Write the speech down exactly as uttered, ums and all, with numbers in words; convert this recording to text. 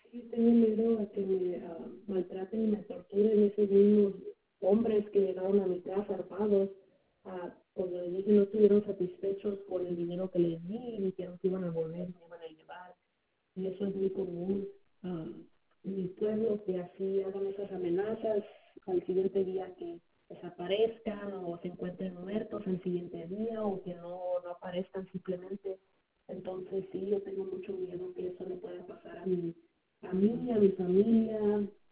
Sí, tengo miedo a que me ah, maltraten y me torturen esos mismos hombres que llegaron a mi casa armados. Ah, pues les dije no estuvieron satisfechos por el dinero que les di y dijeron que iban a volver, me iban a llevar. Y eso es muy común. Ah, en mi pueblo que así hagan esas amenazas al siguiente día que desaparezcan o se encuentren muertos al siguiente día o que no, no aparezcan simplemente. Entonces sí, yo tengo mucho miedo que eso le pueda pasar a mi, a mí, a mi familia.